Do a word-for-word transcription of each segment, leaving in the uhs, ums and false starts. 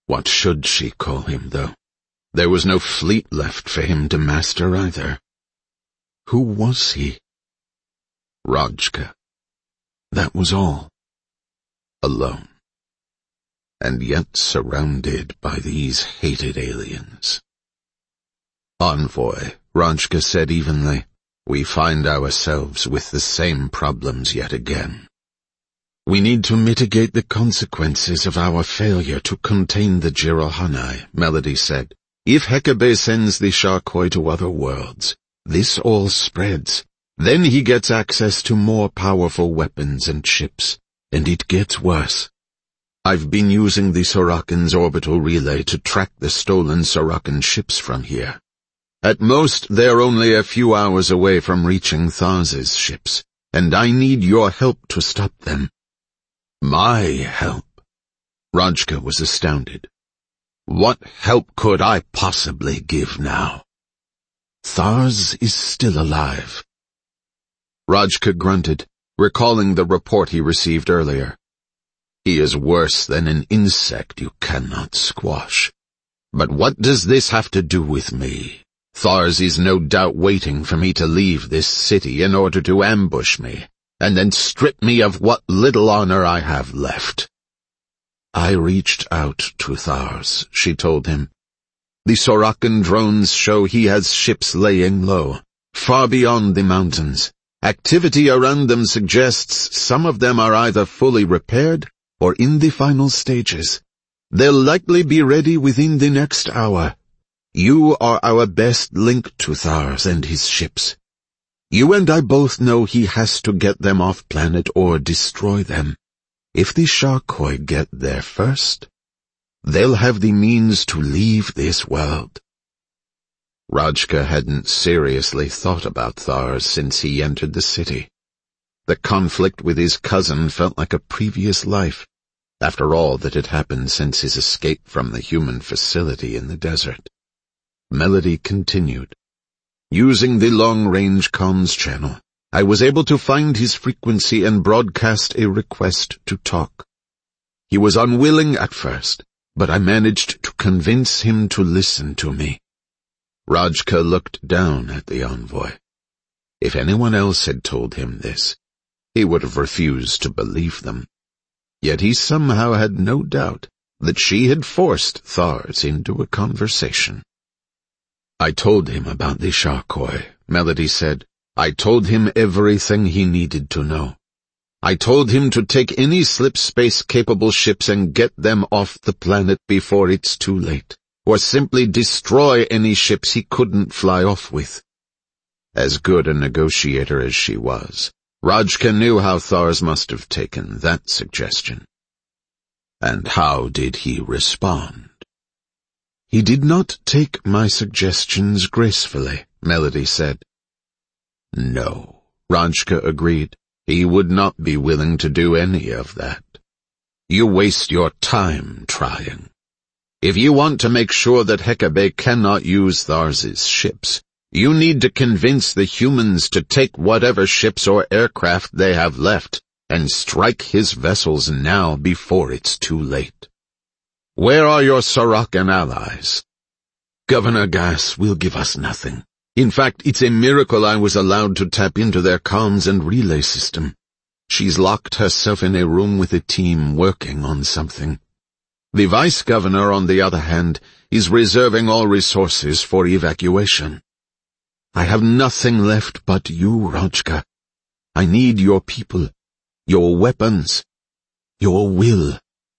What should she call him, though? There was no fleet left for him to master either. Who was he? Rajka. That was all. Alone. And yet surrounded by these hated aliens. Envoy, Rajka said evenly, we find ourselves with the same problems yet again. We need to mitigate the consequences of our failure to contain the Jiralhanae, Melody said. If Hekebe sends the Sharkoi to other worlds, this all spreads. Then he gets access to more powerful weapons and ships, and it gets worse. I've been using the Sorakan's orbital relay to track the stolen Sorakan ships from here. At most, they're only a few hours away from reaching Thars's ships, and I need your help to stop them. My help? Rajka was astounded. What help could I possibly give now? Thars is still alive. Rajka grunted, recalling the report he received earlier. He is worse than an insect you cannot squash. But what does this have to do with me? Thars is no doubt waiting for me to leave this city in order to ambush me, and then strip me of what little honor I have left. I reached out to Thars, she told him. The Sorakan drones show he has ships laying low, far beyond the mountains. Activity around them suggests some of them are either fully repaired or in the final stages. They'll likely be ready within the next hour. You are our best link to Thars and his ships. You and I both know he has to get them off planet or destroy them. If the Sharkoi get there first, they'll have the means to leave this world. Rajka hadn't seriously thought about Thars since he entered the city. The conflict with his cousin felt like a previous life, after all that had happened since his escape from the human facility in the desert. Melody continued. Using the long-range comms channel, I was able to find his frequency and broadcast a request to talk. He was unwilling at first, but I managed to convince him to listen to me. Rajka looked down at the envoy. If anyone else had told him this, he would have refused to believe them. Yet he somehow had no doubt that she had forced Thars into a conversation. I told him about the Sharkoi, Melody said. I told him everything he needed to know. I told him to take any slip-space-capable ships and get them off the planet before it's too late, or simply destroy any ships he couldn't fly off with. As good a negotiator as she was, Rajka knew how Thars must have taken that suggestion. And how did he respond? He did not take my suggestions gracefully, Melody said. No, Rajka agreed. He would not be willing to do any of that. You waste your time trying. If you want to make sure that Hekebe cannot use Thars's ships, you need to convince the humans to take whatever ships or aircraft they have left and strike his vessels now before it's too late. Where are your Sorakan allies? Governor Gas will give us nothing. In fact, it's a miracle I was allowed to tap into their comms and relay system. She's locked herself in a room with a team working on something. The vice-governor, on the other hand, is reserving all resources for evacuation. I have nothing left but you, Rajka. I need your people, your weapons, your will.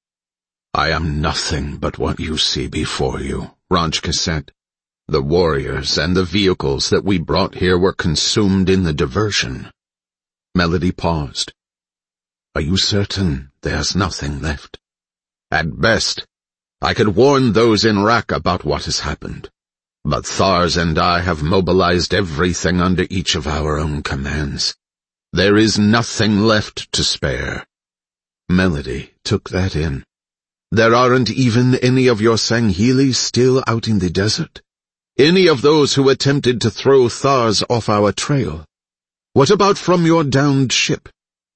I am nothing but what you see before you, Rajka said. The warriors and the vehicles that we brought here were consumed in the diversion. Melody paused. Are you certain there's nothing left? At best, I could warn those in Rak about what has happened. But Thars and I have mobilized everything under each of our own commands. There is nothing left to spare. Melody took that in. There aren't even any of your Sangheili still out in the desert? Any of those who attempted to throw Thars off our trail? What about from your downed ship?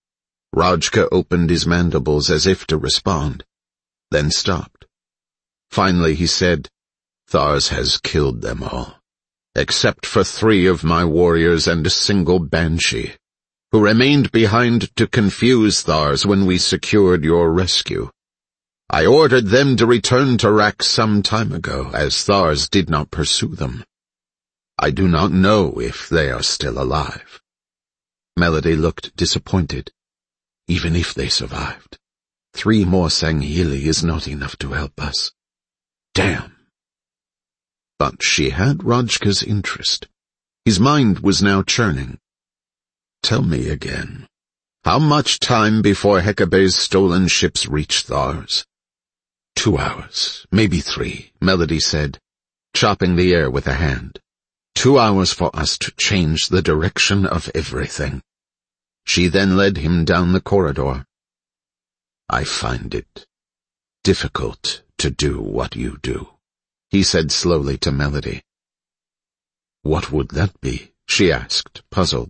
Rajka opened his mandibles as if to respond, then stopped. Finally he said, "Thars has killed them all, except for three of my warriors and a single banshee, who remained behind to confuse Thars when we secured your rescue. I ordered them to return to Rak some time ago, as Thars did not pursue them. I do not know if they are still alive." Melody looked disappointed. Even if they survived, three more Sangheili is not enough to help us. Damn. But she had Rajka's interest. His mind was now churning. "Tell me again, how much time before Hecabe's stolen ships reach Thars?" Two hours, maybe three, Melody said, chopping the air with a hand. Two hours for us to change the direction of everything. She then led him down the corridor. "I find it difficult to do what you do," he said slowly to Melody. "What would that be?" she asked, puzzled.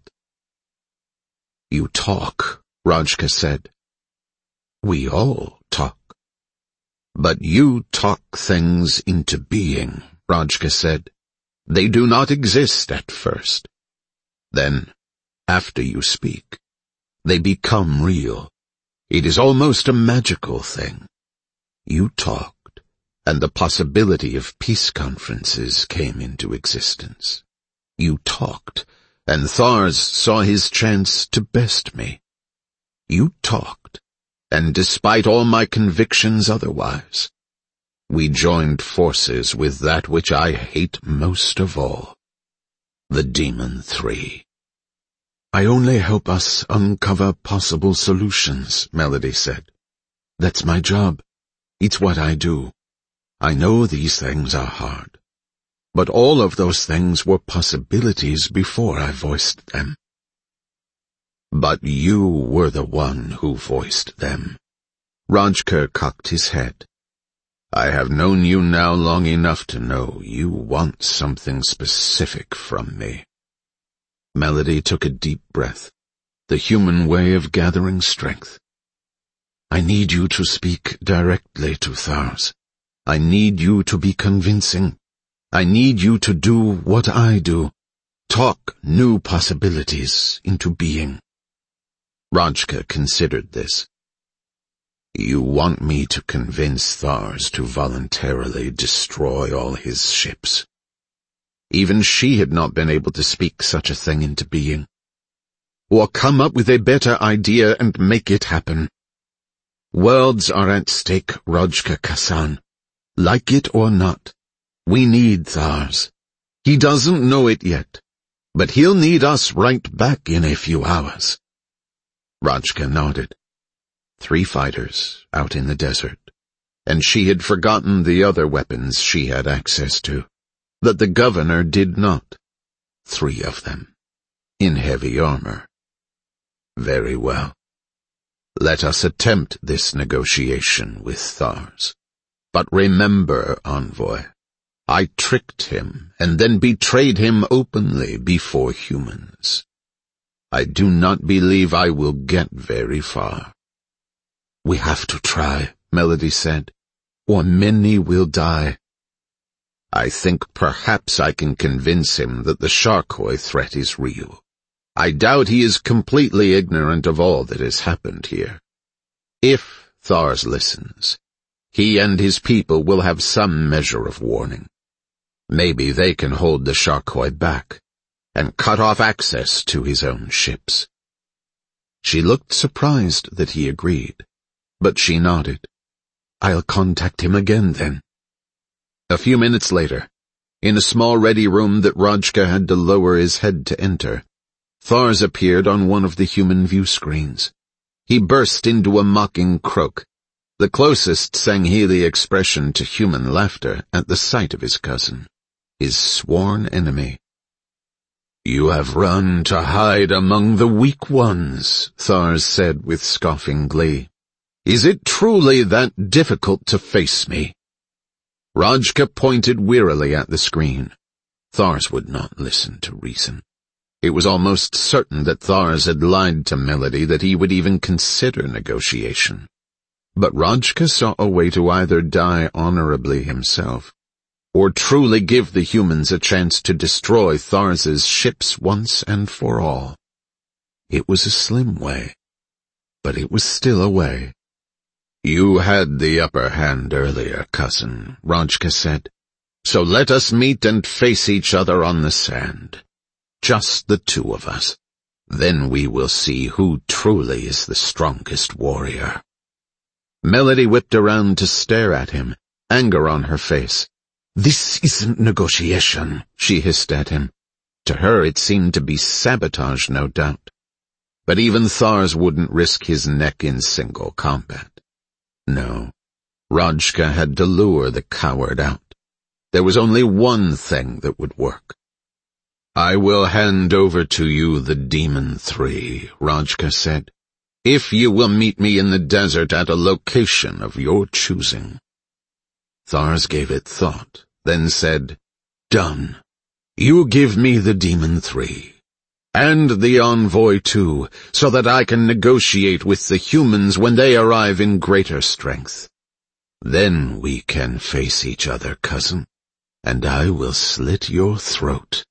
"You talk," Rajka said. "We all talk. But you talk things into being," Rajka said. "They do not exist at first. Then, after you speak, they become real. It is almost a magical thing. You talked, and the possibility of peace conferences came into existence. You talked, and Thars saw his chance to best me. You talked, and despite all my convictions otherwise, we joined forces with that which I hate most of all, the Demon Three." "I only help us uncover possible solutions," Melody said. "That's my job. It's what I do. I know these things are hard. But all of those things were possibilities before I voiced them." "But you were the one who voiced them." Rajka cocked his head. "I have known you now long enough to know you want something specific from me." Melody took a deep breath, the human way of gathering strength. "I need you to speak directly to Thars. I need you to be convincing. I need you to do what I do, talk new possibilities into being." Rajka considered this. "You want me to convince Thars to voluntarily destroy all his ships." Even she had not been able to speak such a thing into being. "Or come up with a better idea and make it happen. Worlds are at stake, Rajka Kassan. Like it or not, we need Thars. He doesn't know it yet, but he'll need us right back in a few hours." Rajka nodded. Three fighters out in the desert, and she had forgotten the other weapons she had access to, that the governor did not. Three of them, in heavy armor. Very well. Let us attempt this negotiation with Thars. But remember, Envoy, I tricked him and then betrayed him openly before humans. I do not believe I will get very far." "We have to try," Melody said, "or many will die." "I think perhaps I can convince him that the Sharkoi threat is real. I doubt he is completely ignorant of all that has happened here. If Thars listens, he and his people will have some measure of warning. Maybe they can hold the Sharkoi back and cut off access to his own ships." She looked surprised that he agreed, but she nodded. "I'll contact him again then." A few minutes later, in a small ready room that Rajka had to lower his head to enter, Thars appeared on one of the human view screens. He burst into a mocking croak, the closest Sangheili expression to human laughter at the sight of his cousin, his sworn enemy. "You have run to hide among the weak ones," Thars said with scoffing glee. "Is it truly that difficult to face me?" Rajka pointed wearily at the screen. Thars would not listen to reason. It was almost certain that Thars had lied to Melody that he would even consider negotiation. But Rajka saw a way to either die honorably himself, or truly give the humans a chance to destroy Thars's ships once and for all. It was a slim way, but it was still a way. "You had the upper hand earlier, cousin," Rajka said. "So let us meet and face each other on the sand. Just the two of us. Then we will see who truly is the strongest warrior." Melody whipped around to stare at him, anger on her face. "This isn't negotiation," she hissed at him. To her it seemed to be sabotage, no doubt. But even Thars wouldn't risk his neck in single combat. No, Rajka had to lure the coward out. There was only one thing that would work. "I will hand over to you the Demon Three," Rajka said, "if you will meet me in the desert at a location of your choosing." Thars gave it thought, then said, "Done. You give me the Demon Three. And the envoy too, so that I can negotiate with the humans when they arrive in greater strength. Then we can face each other, cousin, and I will slit your throat.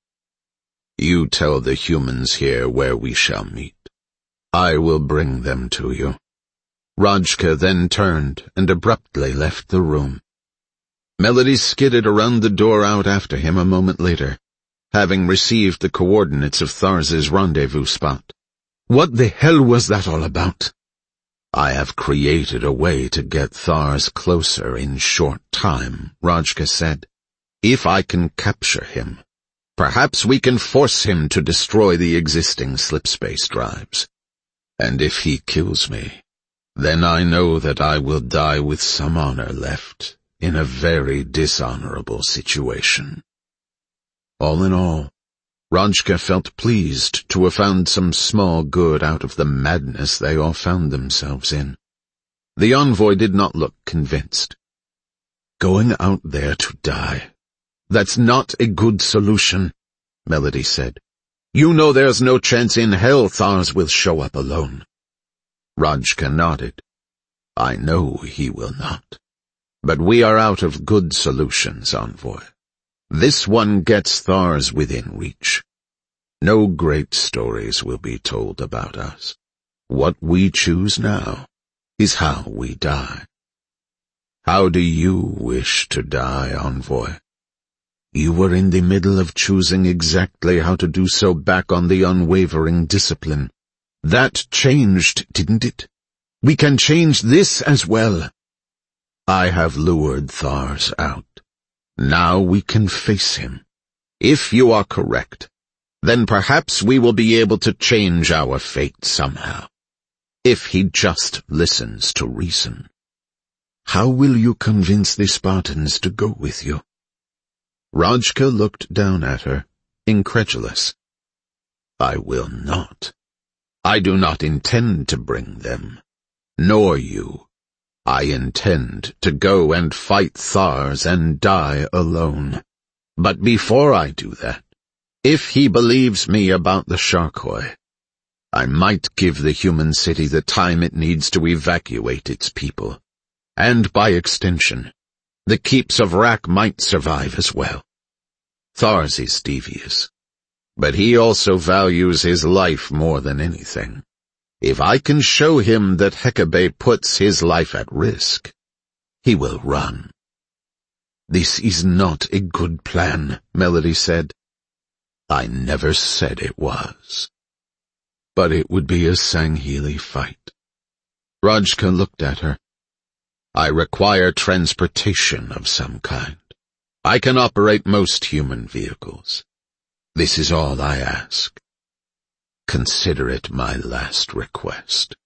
You tell the humans here where we shall meet. I will bring them to you." Rajka then turned and abruptly left the room. Melody skidded around the door out after him a moment later, having received the coordinates of Thars's rendezvous spot. "What the hell was that all about?" "I have created a way to get Thars closer in short time," Rajka said. "If I can capture him, perhaps we can force him to destroy the existing slipspace drives. And if he kills me, then I know that I will die with some honor left in a very dishonorable situation." All in all, Rajka felt pleased to have found some small good out of the madness they all found themselves in. The envoy did not look convinced. "Going out there to die, that's not a good solution," Melody said. "You know there's no chance in hell Thars will show up alone." Rajka nodded. "I know he will not. But we are out of good solutions, envoy. This one gets Thars within reach. No great stories will be told about us. What we choose now is how we die. How do you wish to die, envoy?" "You were in the middle of choosing exactly how to do so back on the Unwavering Discipline. That changed, didn't it? We can change this as well. I have lured Thars out. Now we can face him. If you are correct, then perhaps we will be able to change our fate somehow. If he just listens to reason." "How will you convince the Spartans to go with you?" Rajka looked down at her, incredulous. "I will not. I do not intend to bring them, nor you. I intend to go and fight Thars and die alone. But before I do that, if he believes me about the Sharkoi, I might give the human city the time it needs to evacuate its people. And by extension, the keeps of Rak might survive as well. Thars is devious, but he also values his life more than anything. If I can show him that Hekabe puts his life at risk, he will run." "This is not a good plan," Melody said. "I never said it was. But it would be a Sangheili fight." Rajka looked at her. "I require transportation of some kind. I can operate most human vehicles. This is all I ask. Consider it my last request."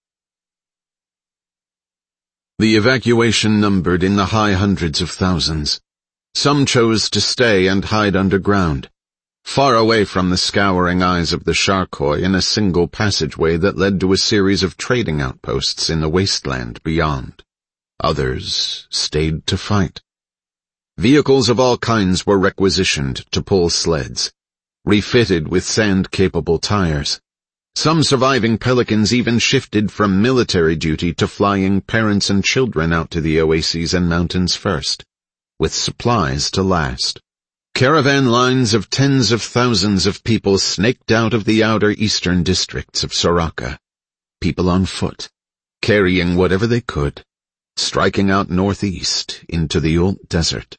The evacuation numbered in the high hundreds of thousands. Some chose to stay and hide underground, far away from the scouring eyes of the Sharkoi in a single passageway that led to a series of trading outposts in the wasteland beyond. Others stayed to fight. Vehicles of all kinds were requisitioned to pull sleds, refitted with sand-capable tires. Some surviving Pelicans even shifted from military duty to flying parents and children out to the oases and mountains first, with supplies to last. Caravan lines of tens of thousands of people snaked out of the outer eastern districts of Soraka. People on foot, carrying whatever they could, striking out northeast into the Ult Desert.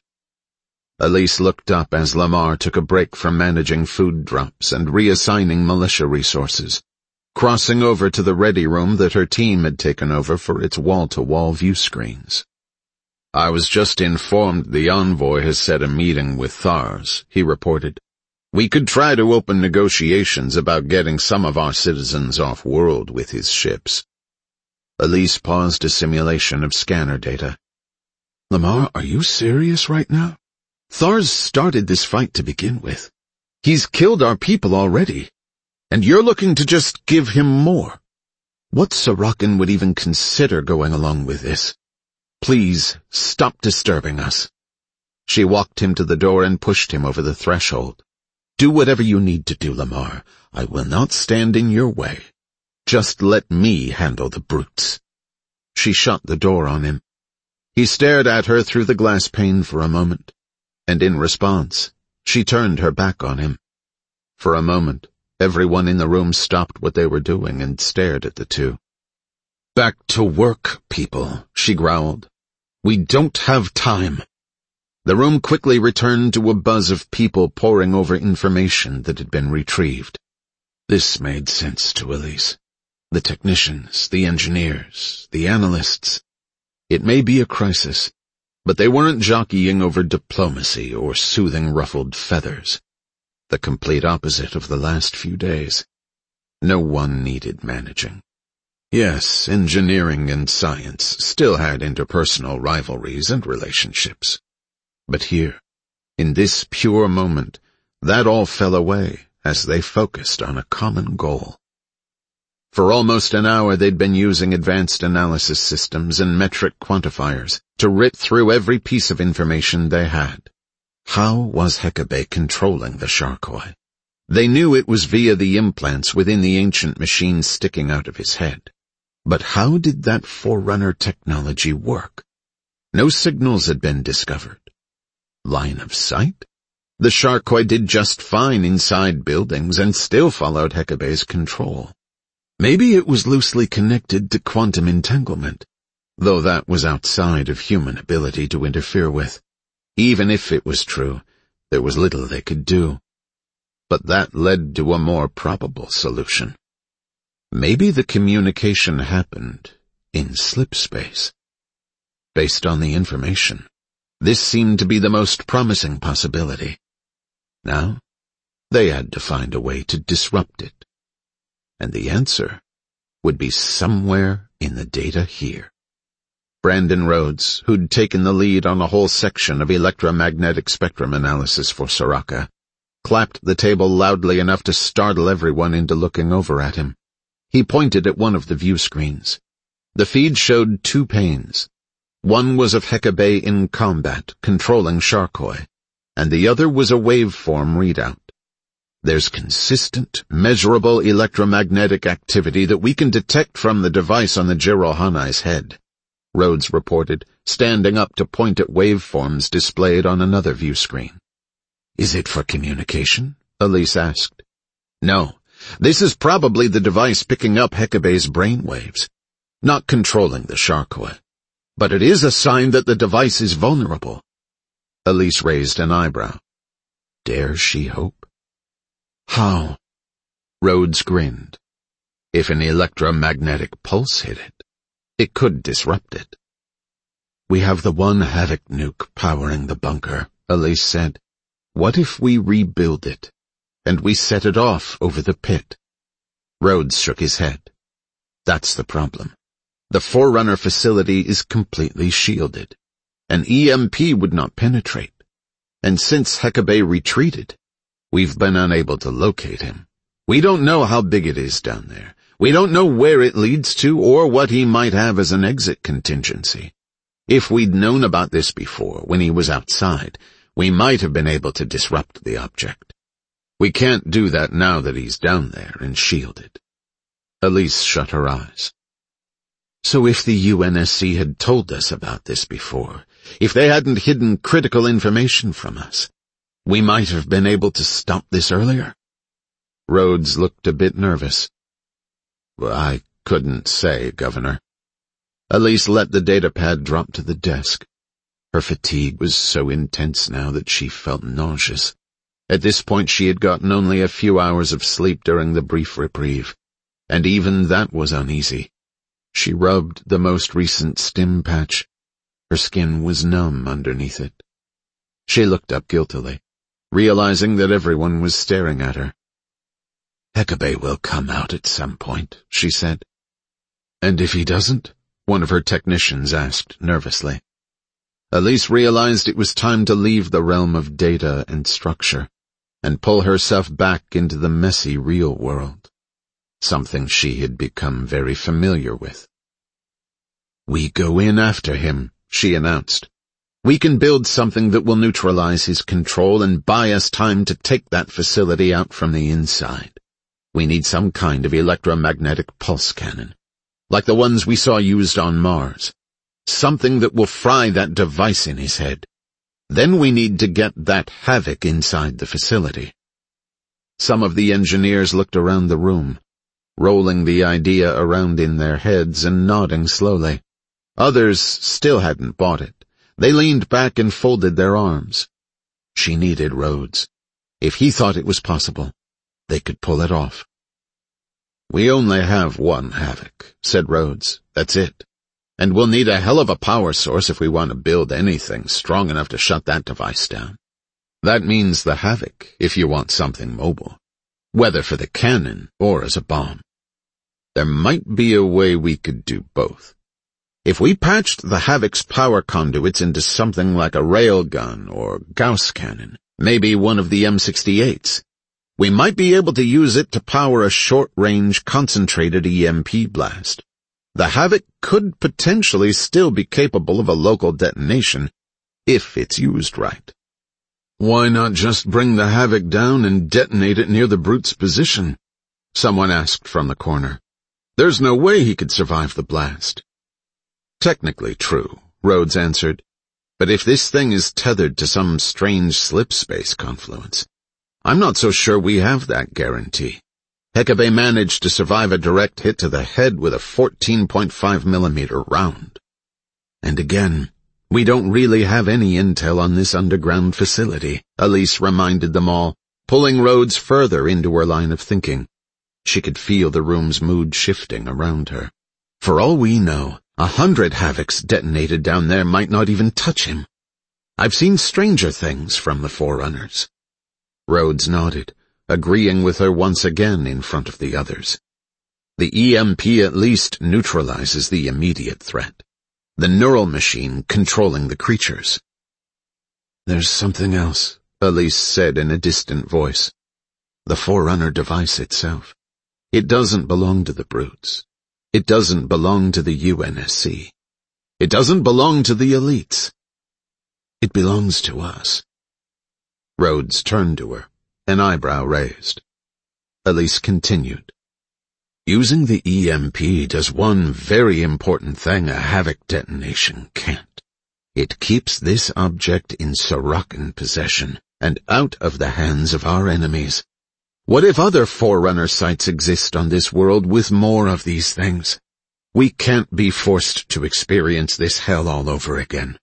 Elise looked up as Lamar took a break from managing food drops and reassigning militia resources, crossing over to the ready room that her team had taken over for its wall-to-wall view screens. "I was just informed the envoy has set a meeting with Thars," he reported. "We could try to open negotiations about getting some of our citizens off-world with his ships." Elise paused a simulation of scanner data. "Lamar, are you serious right now? Thars started this fight to begin with. He's killed our people already, and you're looking to just give him more. What Sorakan would even consider going along with this? Please, stop disturbing us." She walked him to the door and pushed him over the threshold. "Do whatever you need to do, Lamar. I will not stand in your way. Just let me handle the brutes." She shut the door on him. He stared at her through the glass pane for a moment, and in response, she turned her back on him. For a moment, everyone in the room stopped what they were doing and stared at the two. "Back to work, people," she growled. "We don't have time." The room quickly returned to a buzz of people poring over information that had been retrieved. This made sense to Elise. The technicians, the engineers, the analysts. It may be a crisis, but they weren't jockeying over diplomacy or soothing ruffled feathers. The complete opposite of the last few days. No one needed managing. Yes, engineering and science still had interpersonal rivalries and relationships. But here, in this pure moment, that all fell away as they focused on a common goal. For almost an hour they'd been using advanced analysis systems and metric quantifiers to rip through every piece of information they had. How was Hekabe controlling the Sharkoi? They knew it was via the implants within the ancient machine sticking out of his head. But how did that Forerunner technology work? No signals had been discovered. Line of sight? The Sharkoi did just fine inside buildings and still followed Hekabe's control. Maybe it was loosely connected to quantum entanglement, though that was outside of human ability to interfere with. Even if it was true, there was little they could do. But that led to a more probable solution. Maybe the communication happened in slipspace. Based on the information, this seemed to be the most promising possibility. Now, they had to find a way to disrupt it. And the answer would be somewhere in the data here. Brandon Rhodes, who'd taken the lead on a whole section of electromagnetic spectrum analysis for Soraka, clapped the table loudly enough to startle everyone into looking over at him. He pointed at one of the view screens. The feed showed two panes. One was of Hekabe in combat, controlling Sharkoi, and the other was a waveform readout. There's consistent, measurable electromagnetic activity that we can detect from the device on the Jirohanai's head, Rhodes reported, standing up to point at waveforms displayed on another view screen. "Is it for communication?" Elise asked. "No, this is probably the device picking up Hekabe's brainwaves, not controlling the Sharkoi. But it is a sign that the device is vulnerable." Elise raised an eyebrow. Dare she hope? "How?" Rhodes grinned. "If an electromagnetic pulse hit it, it could disrupt it." "We have the one Havoc nuke powering the bunker," Elise said. "What if we rebuild it, and we set it off over the pit?" Rhodes shook his head. "That's the problem. The Forerunner facility is completely shielded. An E M P would not penetrate. And since Hekabe retreated, we've been unable to locate him. We don't know how big it is down there. We don't know where it leads to or what he might have as an exit contingency. If we'd known about this before, when he was outside, we might have been able to disrupt the object. We can't do that now that he's down there and shielded. Elise shut her eyes. So if the U N S C had told us about this before, if they hadn't hidden critical information from us, we might have been able to stop this earlier. Rhodes looked a bit nervous. Well, I couldn't say, Governor. Elise let the datapad drop to the desk. Her fatigue was so intense now that she felt nauseous. At this point she had gotten only a few hours of sleep during the brief reprieve, and even that was uneasy. She rubbed the most recent stim patch. Her skin was numb underneath it. She looked up guiltily, realizing that everyone was staring at her. Hecabe will come out at some point, she said. And if he doesn't? One of her technicians asked nervously. Elise realized it was time to leave the realm of data and structure and pull herself back into the messy real world, something she had become very familiar with. We go in after him, she announced. We can build something that will neutralize his control and buy us time to take that facility out from the inside. We need some kind of electromagnetic pulse cannon, like the ones we saw used on Mars. Something that will fry that device in his head. Then we need to get that havoc inside the facility. Some of the engineers looked around the room, rolling the idea around in their heads and nodding slowly. Others still hadn't bought it. They leaned back and folded their arms. She needed Rhodes. If he thought it was possible, they could pull it off. We only have one havoc, said Rhodes. That's it. And we'll need a hell of a power source if we want to build anything strong enough to shut that device down. That means the havoc, if you want something mobile, whether for the cannon or as a bomb. There might be a way we could do both. If we patched the Havoc's power conduits into something like a railgun or Gauss cannon, maybe one of the M sixty-eights, we might be able to use it to power a short-range concentrated E M P blast. The Havoc could potentially still be capable of a local detonation, if it's used right. Why not just bring the Havoc down and detonate it near the brute's position? Someone asked from the corner. There's no way he could survive the blast. Technically true, Rhodes answered, but if this thing is tethered to some strange slip-space confluence, I'm not so sure we have that guarantee. Hecabe managed to survive a direct hit to the head with a fourteen point five millimeter round. And again, we don't really have any intel on this underground facility, Elise reminded them all, pulling Rhodes further into her line of thinking. She could feel the room's mood shifting around her. For all we know, a hundred Havocs detonated down there might not even touch him. I've seen stranger things from the Forerunners. Rhodes nodded, agreeing with her once again in front of the others. The E M P at least neutralizes the immediate threat, the neural machine controlling the creatures. There's something else, Elise said in a distant voice. The Forerunner device itself. It doesn't belong to the brutes. It doesn't belong to the U N S C. It doesn't belong to the elites. It belongs to us. Rhodes turned to her, an eyebrow raised. Elise continued. Using the E M P does one very important thing a Havoc detonation can't. It keeps this object in Sorokan possession and out of the hands of our enemies. What if other Forerunner sites exist on this world with more of these things? We can't be forced to experience this hell all over again.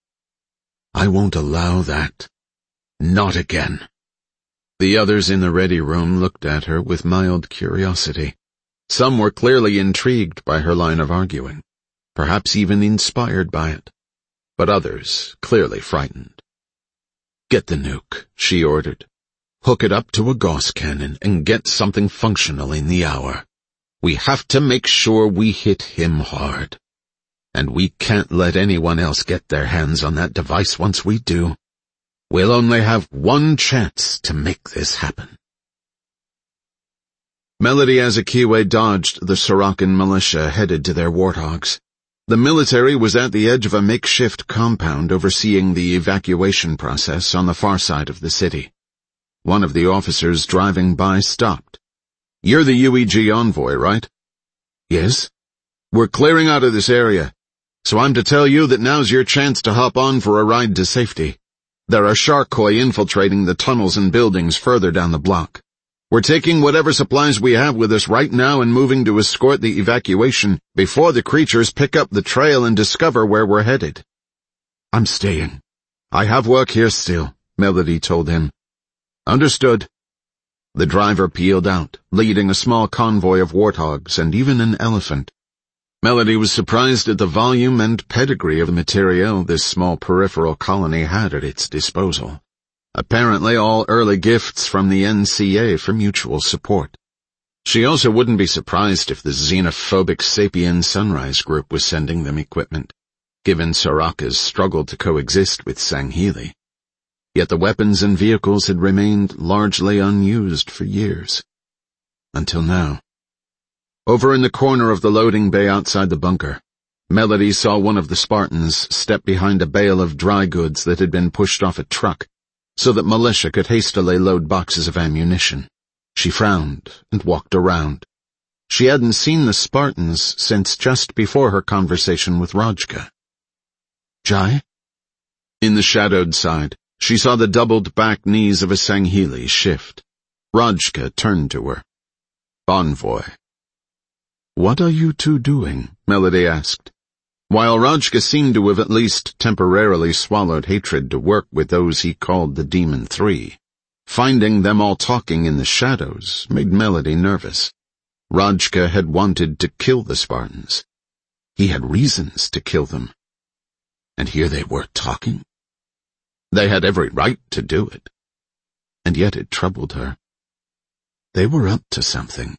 I won't allow that. Not again. The others in the ready room looked at her with mild curiosity. Some were clearly intrigued by her line of arguing, perhaps even inspired by it, but others clearly frightened. Get the nuke, she ordered. Hook it up to a Gauss cannon and get something functional in the hour. We have to make sure we hit him hard. And we can't let anyone else get their hands on that device once we do. We'll only have one chance to make this happen. Melody Azikiwe dodged the Sorokan militia headed to their warthogs. The military was at the edge of a makeshift compound overseeing the evacuation process on the far side of the city. One of the officers driving by stopped. You're the U E G envoy, right? Yes? We're clearing out of this area, so I'm to tell you that now's your chance to hop on for a ride to safety. There are Sharkoi infiltrating the tunnels and buildings further down the block. We're taking whatever supplies we have with us right now and moving to escort the evacuation before the creatures pick up the trail and discover where we're headed. I'm staying. I have work here still, Melody told him. Understood. The driver peeled out, leading a small convoy of warthogs and even an elephant. Melody was surprised at the volume and pedigree of the materiel this small peripheral colony had at its disposal. Apparently all early gifts from the N C A for mutual support. She also wouldn't be surprised if the xenophobic Sapien Sunrise Group was sending them equipment, given Soraka's struggle to coexist with Sangheili. Yet the weapons and vehicles had remained largely unused for years. Until now. Over in the corner of the loading bay outside the bunker, Melody saw one of the Spartans step behind a bale of dry goods that had been pushed off a truck, so that militia could hastily load boxes of ammunition. She frowned and walked around. She hadn't seen the Spartans since just before her conversation with Rajka. Jai? In the shadowed side, she saw the doubled-back knees of a Sangheili shift. Rajka turned to her. Envoy. What are you two doing? Melody asked. While Rajka seemed to have at least temporarily swallowed hatred to work with those he called the Demon Three, finding them all talking in the shadows made Melody nervous. Rajka had wanted to kill the Spartans. He had reasons to kill them. And here they were talking. They had every right to do it. And yet it troubled her. They were up to something.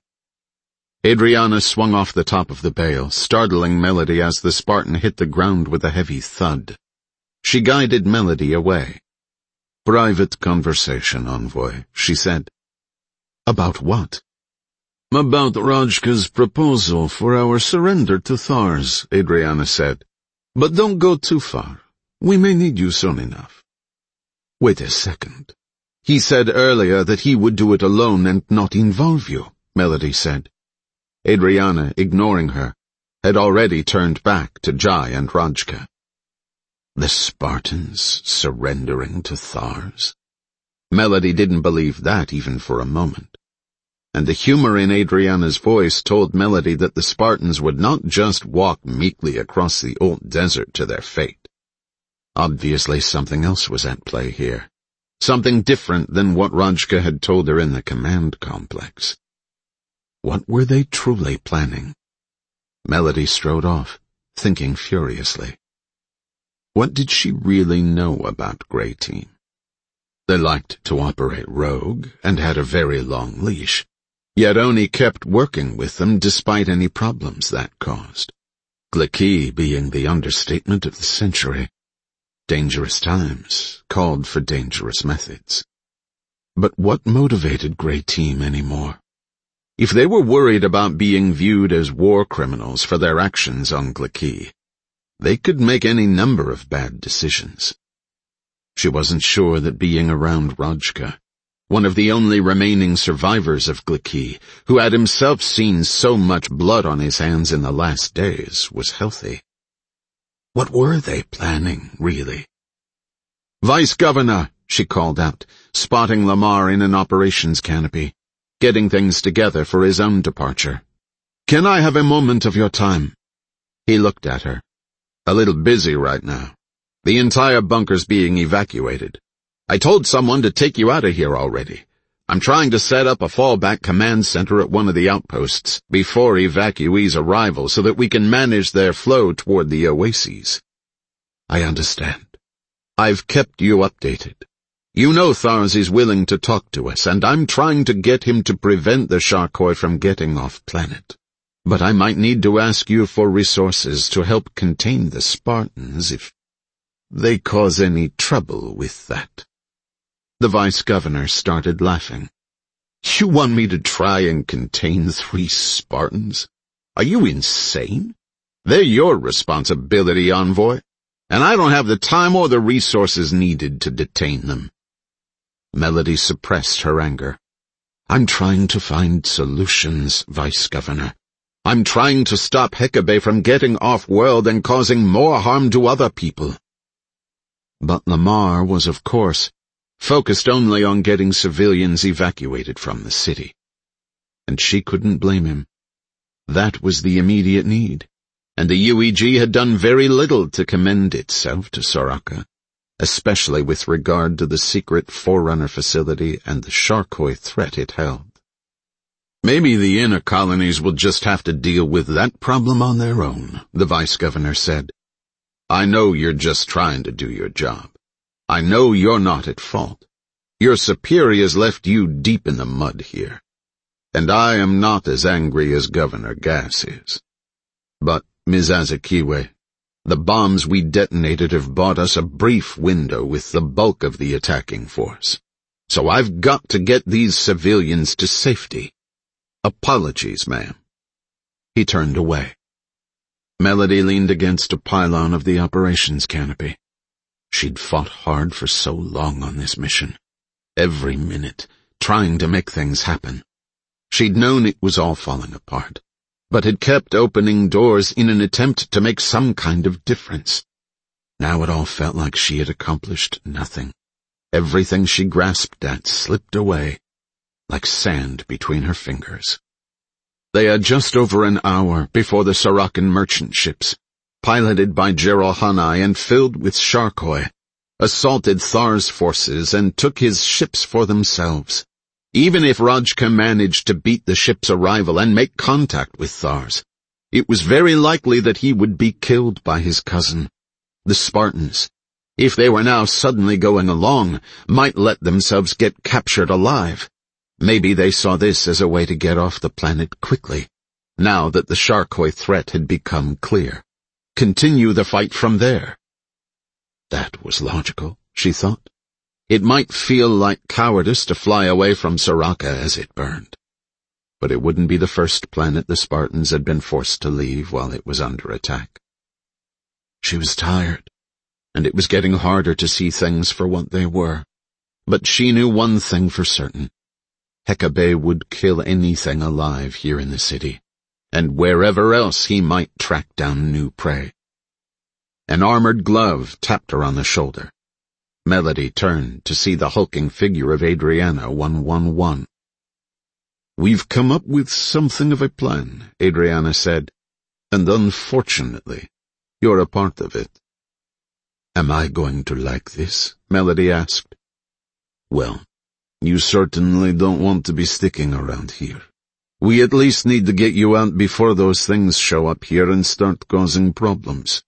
Adriana swung off the top of the bale, startling Melody as the Spartan hit the ground with a heavy thud. She guided Melody away. Private conversation, Envoy, she said. About what? About Rajka's proposal for our surrender to Thars, Adriana said. But don't go too far. We may need you soon enough. Wait a second. He said earlier that he would do it alone and not involve you, Melody said. Adriana, ignoring her, had already turned back to Jai and Rajka. The Spartans surrendering to Thars? Melody didn't believe that even for a moment. And the humor in Adriana's voice told Melody that the Spartans would not just walk meekly across the old desert to their fate. Obviously something else was at play here. Something different than what Rajka had told her in the command complex. What were they truly planning? Melody strode off, thinking furiously. What did she really know about Grey Team? They liked to operate rogue and had a very long leash, yet Oni kept working with them despite any problems that caused. Glaki being the understatement of the century. Dangerous times called for dangerous methods. But what motivated Grey Team anymore? If they were worried about being viewed as war criminals for their actions on Glaki, they could make any number of bad decisions. She wasn't sure that being around Rajka, one of the only remaining survivors of Glaki, who had himself seen so much blood on his hands in the last days, was healthy. What were they planning, really? Vice Governor, she called out, spotting Lamar in an operations canopy, getting things together for his own departure. Can I have a moment of your time? He looked at her. A little busy right now. The entire bunker's being evacuated. I told someone to take you out of here already. I'm trying to set up a fallback command center at one of the outposts before evacuees' arrival so that we can manage their flow toward the oases. I understand. I've kept you updated. You know Thars is willing to talk to us, and I'm trying to get him to prevent the Sharkoi from getting off planet. But I might need to ask you for resources to help contain the Spartans if they cause any trouble with that. The vice-governor started laughing. You want me to try and contain three Spartans? Are you insane? They're your responsibility, Envoy, and I don't have the time or the resources needed to detain them. Melody suppressed her anger. I'm trying to find solutions, Vice-Governor. I'm trying to stop Hekabe from getting off-world and causing more harm to other people." But Lamar was, of course, focused only on getting civilians evacuated from the city. And she couldn't blame him. That was the immediate need, and the U E G had done very little to commend itself to Soraka, especially with regard to the secret Forerunner facility and the Sharkoi threat it held. "Maybe the inner colonies will just have to deal with that problem on their own," the vice-governor said. "I know you're just trying to do your job. I know you're not at fault. Your superiors left you deep in the mud here. And I am not as angry as Governor Gass is. But, Miz Azakiwe, the bombs we detonated have bought us a brief window with the bulk of the attacking force. So I've got to get these civilians to safety. Apologies, ma'am." He turned away. Melody leaned against a pylon of the operations canopy. She'd fought hard for so long on this mission, every minute, trying to make things happen. She'd known it was all falling apart, but had kept opening doors in an attempt to make some kind of difference. Now it all felt like she had accomplished nothing. Everything she grasped at slipped away, like sand between her fingers. They had just over an hour before the Sorakan merchant ships, piloted by Jero Hanai and filled with Sharkoi, assaulted Thar's forces and took his ships for themselves. Even if Rajka managed to beat the ship's arrival and make contact with Thar's, it was very likely that he would be killed by his cousin. The Spartans, if they were now suddenly going along, might let themselves get captured alive. Maybe they saw this as a way to get off the planet quickly, now that the Sharkoi threat had become clear. Continue the fight from there. That was logical, she thought. It might feel like cowardice to fly away from Soraka as it burned. But it wouldn't be the first planet the Spartans had been forced to leave while it was under attack. She was tired, and it was getting harder to see things for what they were. But she knew one thing for certain. Hekabe would kill anything alive here in the city, and wherever else he might track down new prey. An armored glove tapped her on the shoulder. Melody turned to see the hulking figure of Adriana one one one. "We've come up with something of a plan," Adriana said, "and unfortunately, you're a part of it." "Am I going to like this?" Melody asked. "Well, you certainly don't want to be sticking around here. We at least need to get you out before those things show up here and start causing problems."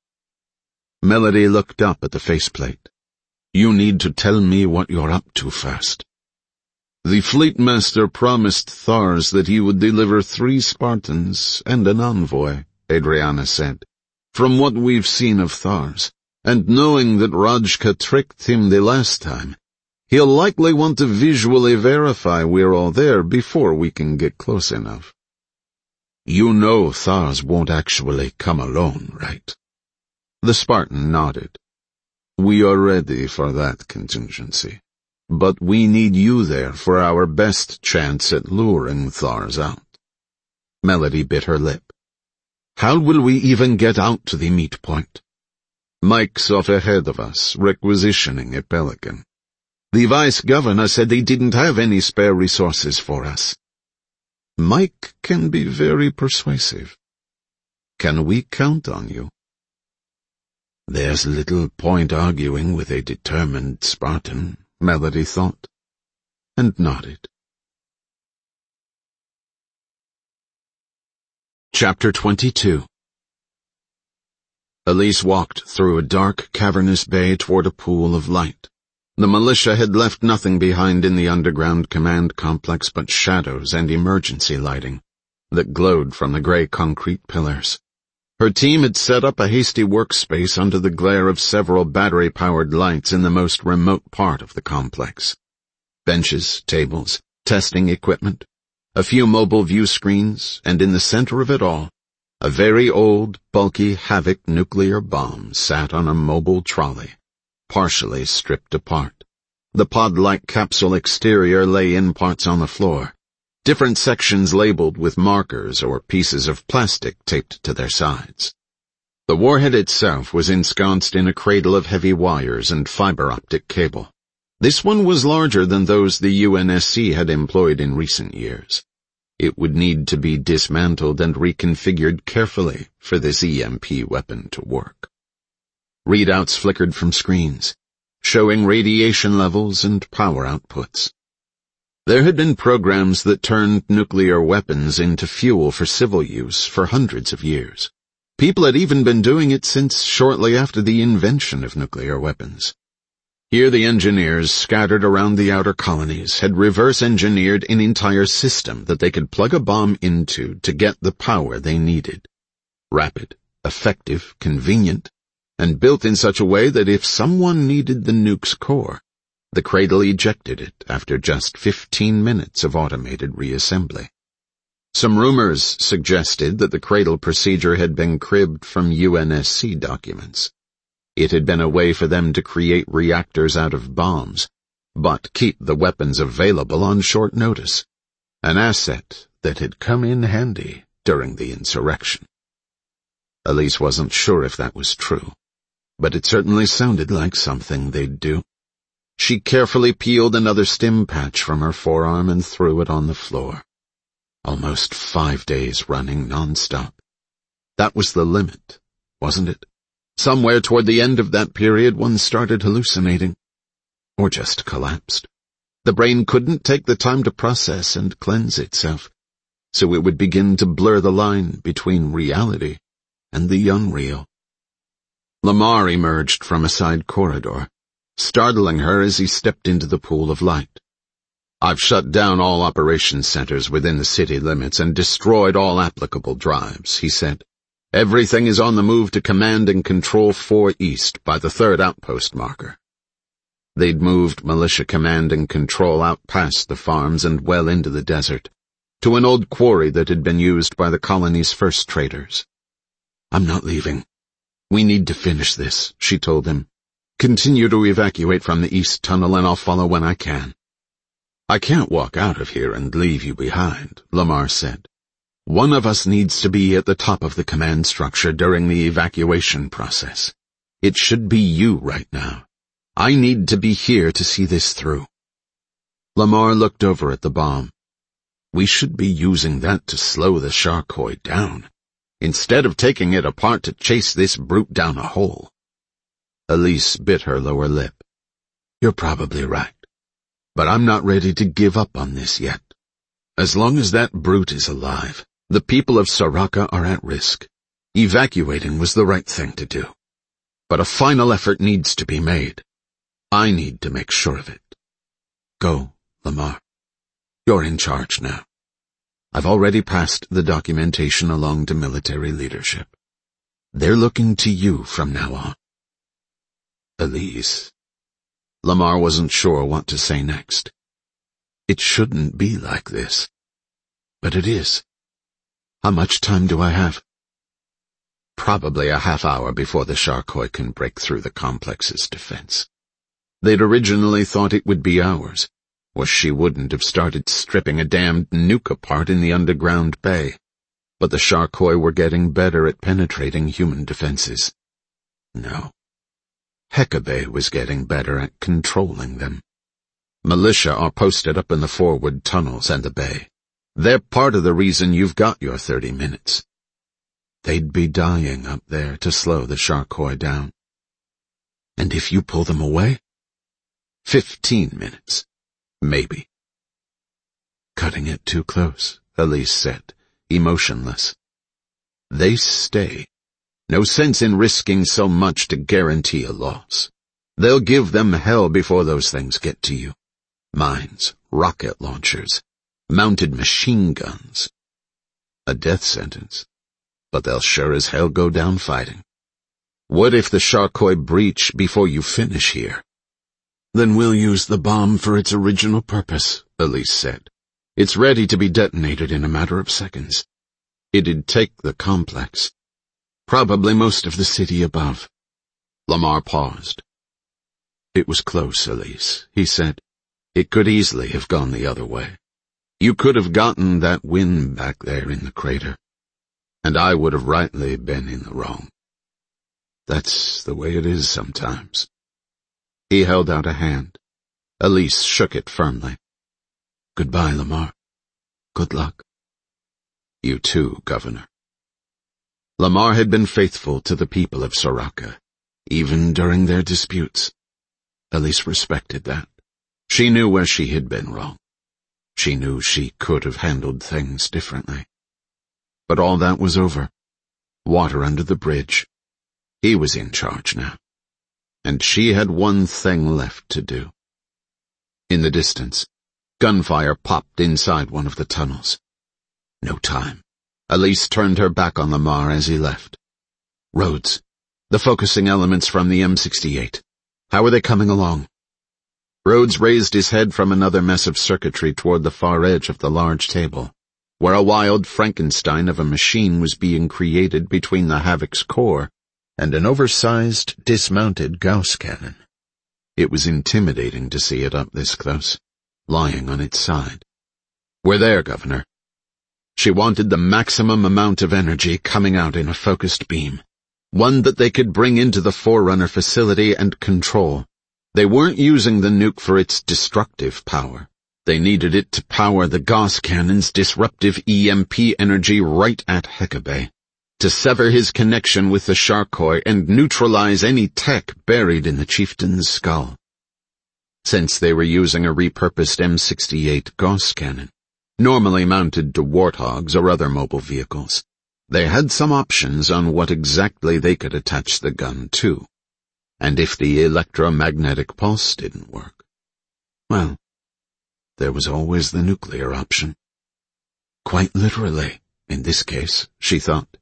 Melody looked up at the faceplate. "You need to tell me what you're up to first." "The Fleetmaster promised Thars that he would deliver three Spartans and an envoy," Adriana said. "From what we've seen of Thars, and knowing that Rajka tricked him the last time, he'll likely want to visually verify we're all there before we can get close enough." "You know Thars won't actually come alone, right?" The Spartan nodded. "We are ready for that contingency, but we need you there for our best chance at luring Thars out." Melody bit her lip. "How will we even get out to the meet point?" "Mike's off ahead of us, requisitioning a Pelican. The vice-governor said they didn't have any spare resources for us." "Mike can be very persuasive. Can we count on you?" There's little point arguing with a determined Spartan, Melody thought, and nodded. Chapter twenty-two. Elise walked through a dark, cavernous bay toward a pool of light. The militia had left nothing behind in the underground command complex but shadows and emergency lighting that glowed from the gray concrete pillars. Her team had set up a hasty workspace under the glare of several battery-powered lights in the most remote part of the complex. Benches, tables, testing equipment, a few mobile view screens, and in the center of it all, a very old, bulky Havoc nuclear bomb sat on a mobile trolley, partially stripped apart. The pod-like capsule exterior lay in parts on the floor, different sections labeled with markers or pieces of plastic taped to their sides. The warhead itself was ensconced in a cradle of heavy wires and fiber-optic cable. This one was larger than those the U N S C had employed in recent years. It would need to be dismantled and reconfigured carefully for this E M P weapon to work. Readouts flickered from screens, showing radiation levels and power outputs. There had been programs that turned nuclear weapons into fuel for civil use for hundreds of years. People had even been doing it since shortly after the invention of nuclear weapons. Here the engineers scattered around the outer colonies had reverse-engineered an entire system that they could plug a bomb into to get the power they needed. Rapid, effective, convenient, and built in such a way that if someone needed the nuke's core, the cradle ejected it after just fifteen minutes of automated reassembly. Some rumors suggested that the cradle procedure had been cribbed from U N S C documents. It had been a way for them to create reactors out of bombs, but keep the weapons available on short notice, an asset that had come in handy during the insurrection. Elise wasn't sure if that was true, but it certainly sounded like something they'd do. She carefully peeled another stim patch from her forearm and threw it on the floor. Almost five days running non-stop. That was the limit, wasn't it? Somewhere toward the end of that period, one started hallucinating. Or just collapsed. The brain couldn't take the time to process and cleanse itself, so it would begin to blur the line between reality and the unreal. Lamar emerged from a side corridor, startling her as he stepped into the pool of light. I've shut down all operations centers within the city limits and destroyed all applicable drives, he said. Everything is on the move to Command and Control four East by the third outpost marker. They'd moved Militia Command and Control out past the farms and well into the desert, to an old quarry that had been used by the colony's first traders. I'm not leaving. We need to finish this, she told him. Continue to evacuate from the East Tunnel and I'll follow when I can. I can't walk out of here and leave you behind, Lamar said. One of us needs to be at the top of the command structure during the evacuation process. It should be you right now. I need to be here to see this through. Lamar looked over at the bomb. We should be using that to slow the Sharkoi down, instead of taking it apart to chase this brute down a hole. Elise bit her lower lip. You're probably right, but I'm not ready to give up on this yet. As long as that brute is alive, the people of Soraka are at risk. Evacuating was the right thing to do. But a final effort needs to be made. I need to make sure of it. Go, Lamar. You're in charge now. I've already passed the documentation along to military leadership. They're looking to you from now on. Elise. Lamar wasn't sure what to say next. It shouldn't be like this. But it is. How much time do I have? Probably a half hour before the Sharkoi can break through the complex's defense. They'd originally thought it would be hours, or she wouldn't have started stripping a damned nuke apart in the underground bay. But the Sharkoi were getting better at penetrating human defenses. No. Hecabe was getting better at controlling them. Militia are posted up in the forward tunnels and the bay. They're part of the reason you've got your thirty minutes. They'd be dying up there to slow the Sharkoi down. And if you pull them away? Fifteen minutes. Maybe. Cutting it too close, Elise said, emotionless. They stay. No sense in risking so much to guarantee a loss. They'll give them hell before those things get to you. Mines, rocket launchers, mounted machine guns. A death sentence. But they'll sure as hell go down fighting. What if the Sharkoi breach before you finish here? Then we'll use the bomb for its original purpose, Elise said. It's ready to be detonated in a matter of seconds. It'd take the complex. Probably most of the city above. Lamar paused. It was close, Elise, he said. It could easily have gone the other way. You could have gotten that win back there in the crater, and I would have rightly been in the wrong. That's the way it is sometimes. He held out a hand. Elise shook it firmly. Goodbye, Lamar. Good luck. You too, Governor. Lamar had been faithful to the people of Soraka, even during their disputes. Elise respected that. She knew where she had been wrong. She knew she could have handled things differently. But all that was over. Water under the bridge. He was in charge now. And she had one thing left to do. In the distance, gunfire popped inside one of the tunnels. No time. Elise turned her back on Lamar as he left. Rhodes, the focusing elements from the M sixty-eight. How are they coming along? Rhodes raised his head from another mess of circuitry toward the far edge of the large table, where a wild Frankenstein of a machine was being created between the Havoc's core and an oversized, dismounted Gauss cannon. It was intimidating to see it up this close, lying on its side. We're there, Governor. She wanted the maximum amount of energy coming out in a focused beam, one that they could bring into the Forerunner facility and control. They weren't using the nuke for its destructive power. They needed it to power the Gauss cannon's disruptive E M P energy right at Hecabe, to sever his connection with the Sharkoi and neutralize any tech buried in the chieftain's skull. Since they were using a repurposed M sixty-eight Gauss cannon, normally mounted to Warthogs or other mobile vehicles, they had some options on what exactly they could attach the gun to. And if the electromagnetic pulse didn't work, well, there was always the nuclear option. Quite literally, in this case, she thought.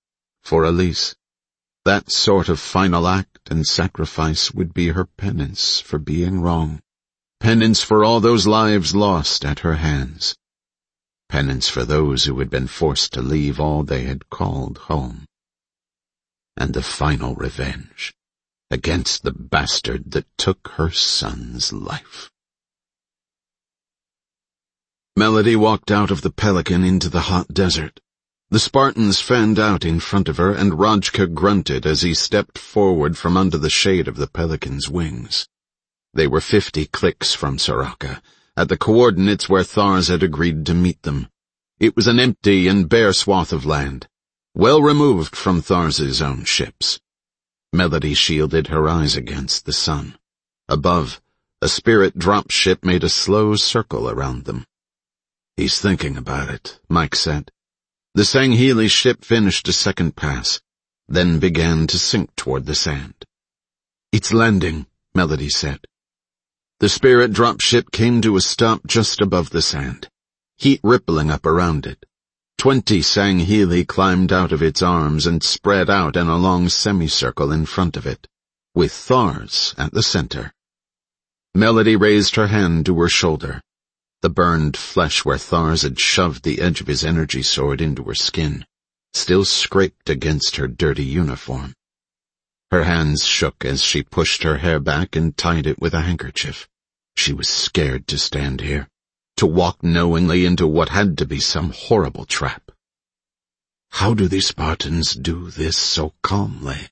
For Elise, that sort of final act and sacrifice would be her penance for being wrong. Penance for all those lives lost at her hands. Penance for those who had been forced to leave all they had called home. And the final revenge against the bastard that took her son's life. Melody walked out of the Pelican into the hot desert. The Spartans fanned out in front of her, and Rajka grunted as he stepped forward from under the shade of the Pelican's wings. They were fifty clicks from Soraka, at the coordinates where Thars had agreed to meet them. It was an empty and bare swath of land, well removed from Thars's own ships. Melody shielded her eyes against the sun. Above, a spirit dropship made a slow circle around them. He's thinking about it, Mike said. The Sangheili ship finished a second pass, then began to sink toward the sand. It's landing, Melody said. The spirit dropship came to a stop just above the sand, heat rippling up around it. Twenty Sangheili climbed out of its arms and spread out in a long semicircle in front of it, with Thars at the center. Melody raised her hand to her shoulder. The burned flesh where Thars had shoved the edge of his energy sword into her skin still scraped against her dirty uniform. Her hands shook as she pushed her hair back and tied it with a handkerchief. She was scared to stand here, to walk knowingly into what had to be some horrible trap. How do these Spartans do this so calmly?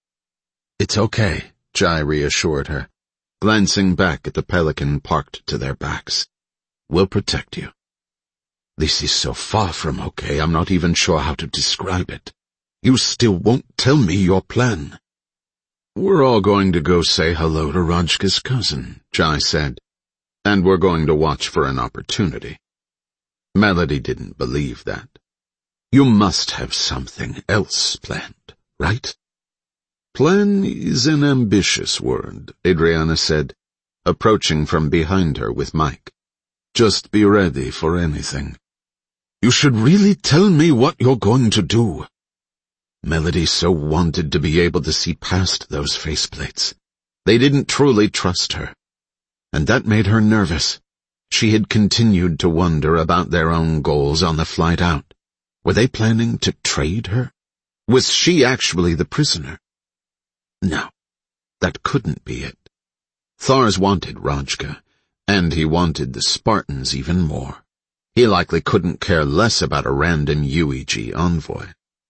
It's okay, Jai reassured her, glancing back at the Pelican parked to their backs. We'll protect you. This is so far from okay, I'm not even sure how to describe it. You still won't tell me your plan. We're all going to go say hello to Rajka's cousin, Jai said, and we're going to watch for an opportunity. Melody didn't believe that. You must have something else planned, right? Plan is an ambitious word, Adriana said, approaching from behind her with Mike. Just be ready for anything. You should really tell me what you're going to do. Melody so wanted to be able to see past those faceplates. They didn't truly trust her. And that made her nervous. She had continued to wonder about their own goals on the flight out. Were they planning to trade her? Was she actually the prisoner? No, that couldn't be it. Thars wanted Rajka, and he wanted the Spartans even more. He likely couldn't care less about a random U E G envoy.